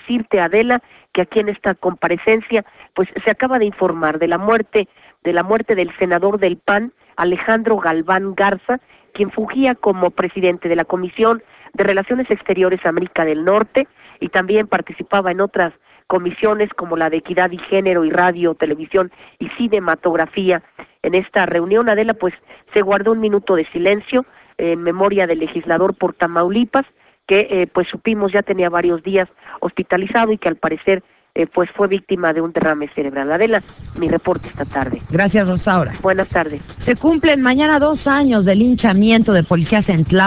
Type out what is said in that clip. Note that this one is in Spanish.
decirte, Adela, que aquí en esta comparecencia, pues se acaba de informar de la muerte del senador del PAN, Alejandro Galván Garza, quien fungía como presidente de la Comisión de Relaciones Exteriores América del Norte y también participaba en otras comisiones como la de Equidad y Género y Radio, Televisión y Cinematografía. En esta reunión, Adela, pues se guardó un minuto de silencio en memoria del legislador por Tamaulipas, que pues supimos ya tenía varios días hospitalizado y que al parecer pues fue víctima de un derrame cerebral. Adela, mi reporte esta tarde. Gracias, Rosaura. Buenas tardes. Se cumplen mañana 2 años del linchamiento de policías en Tláhuac.